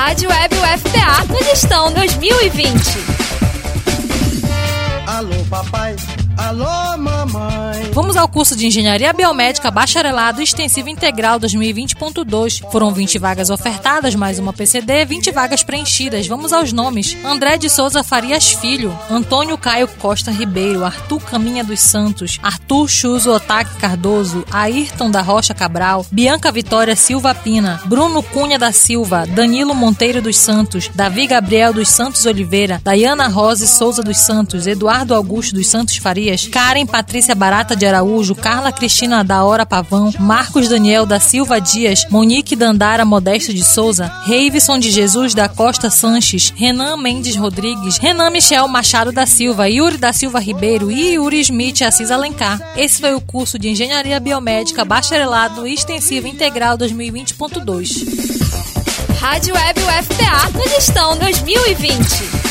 Rádio Web UFPA no Gestão 2020. Alô, papai. Alô, mamãe. Vamos ao curso de Engenharia Biomédica Bacharelado Extensivo Integral 2020.2. Foram 20 vagas ofertadas, mais uma PCD, 20 vagas preenchidas. Vamos aos nomes. André de Souza Farias Filho, Antônio Caio Costa Ribeiro, Arthur Caminha dos Santos, Arthur Chuzo Otaki Cardoso, Ayrton da Rocha Cabral, Bianca Vitória Silva Pina, Bruno Cunha da Silva, Danilo Monteiro dos Santos, Davi Gabriel dos Santos Oliveira, Dayana Rose Souza dos Santos, Eduardo Augusto dos Santos Farias, Karen Patrícia Barata de Araújo, Carla Cristina da Hora Pavão, Marcos Daniel da Silva Dias, Monique Dandara Modesto de Souza, Reivson de Jesus da Costa Sanches, Renan Mendes Rodrigues, Renan Michel Machado da Silva, Yuri da Silva Ribeiro e Yuri Smith Assis Alencar. Esse foi o curso de Engenharia Biomédica Bacharelado Extensivo Integral 2020.2. Rádio Web UFPA no Gestão 2020.